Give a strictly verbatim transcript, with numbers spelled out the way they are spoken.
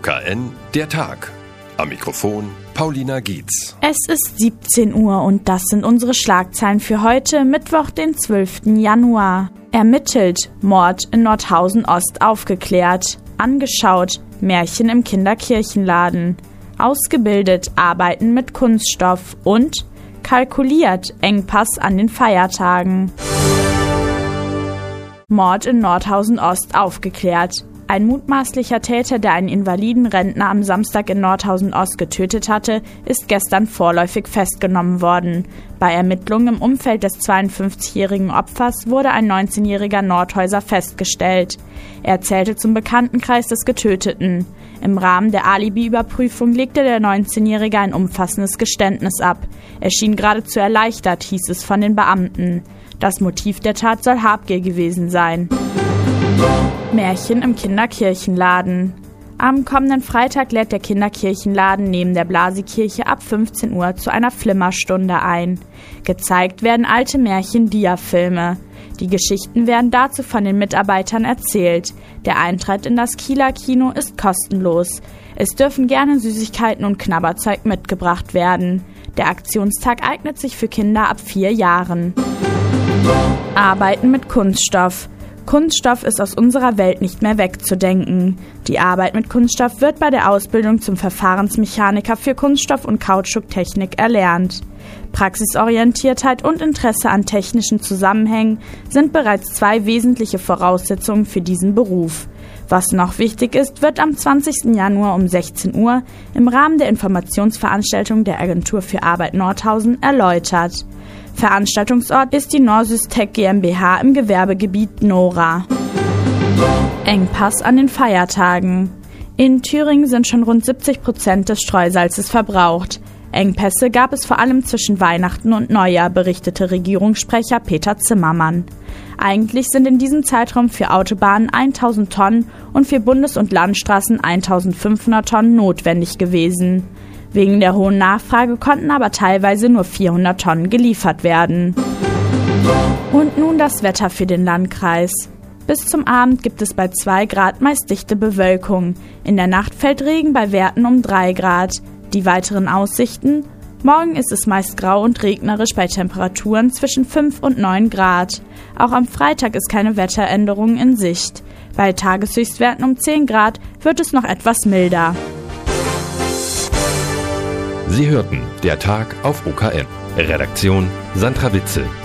K N, der Tag. Am Mikrofon Paulina Gietz. Es ist siebzehn Uhr und das sind unsere Schlagzeilen für heute, Mittwoch, den zwölften Januar. Ermittelt, Mord in Nordhausen-Ost aufgeklärt. Angeschaut, Märchen im Kinderkirchenladen. Ausgebildet, Arbeiten mit Kunststoff. Und kalkuliert, Engpass an den Feiertagen. Mord in Nordhausen-Ost aufgeklärt. Ein mutmaßlicher Täter, der einen invaliden Rentner am Samstag in Nordhausen-Ost getötet hatte, ist gestern vorläufig festgenommen worden. Bei Ermittlungen im Umfeld des zweiundfünfzigjährigen Opfers wurde ein neunzehnjähriger Nordhäuser festgestellt. Er zählte zum Bekanntenkreis des Getöteten. Im Rahmen der Alibi-Überprüfung legte der neunzehnjährige ein umfassendes Geständnis ab. Er schien geradezu erleichtert, hieß es von den Beamten. Das Motiv der Tat soll Habgier gewesen sein. Märchen im Kinderkirchenladen. Am kommenden Freitag lädt der Kinderkirchenladen neben der Blasikirche ab fünfzehn Uhr zu einer Flimmerstunde ein. Gezeigt werden alte Märchen-Dia-Filme. Die Geschichten werden dazu von den Mitarbeitern erzählt. Der Eintritt in das Kieler Kino ist kostenlos. Es dürfen gerne Süßigkeiten und Knabberzeug mitgebracht werden. Der Aktionstag eignet sich für Kinder ab vier Jahren. Arbeiten mit Kunststoff. Kunststoff ist aus unserer Welt nicht mehr wegzudenken. Die Arbeit mit Kunststoff wird bei der Ausbildung zum Verfahrensmechaniker für Kunststoff- und Kautschuktechnik erlernt. Praxisorientiertheit und Interesse an technischen Zusammenhängen sind bereits zwei wesentliche Voraussetzungen für diesen Beruf. Was noch wichtig ist, wird am zwanzigsten Januar um sechzehn Uhr im Rahmen der Informationsveranstaltung der Agentur für Arbeit Nordhausen erläutert. Veranstaltungsort ist die Norsystec GmbH im Gewerbegebiet Nora. Engpass an den Feiertagen. In Thüringen sind schon rund siebzig Prozent des Streusalzes verbraucht. Engpässe gab es vor allem zwischen Weihnachten und Neujahr, berichtete Regierungssprecher Peter Zimmermann. Eigentlich sind in diesem Zeitraum für Autobahnen tausend Tonnen und für Bundes- und Landstraßen eintausendfünfhundert Tonnen notwendig gewesen. Wegen der hohen Nachfrage konnten aber teilweise nur vierhundert Tonnen geliefert werden. Und nun das Wetter für den Landkreis. Bis zum Abend gibt es bei zwei Grad meist dichte Bewölkung. In der Nacht fällt Regen bei Werten um drei Grad. Die weiteren Aussichten? Morgen ist es meist grau und regnerisch bei Temperaturen zwischen fünf und neun Grad. Auch am Freitag ist keine Wetteränderung in Sicht. Bei Tageshöchstwerten um zehn Grad wird es noch etwas milder. Sie hörten der Tag auf O K N. Redaktion Sandra Witzel.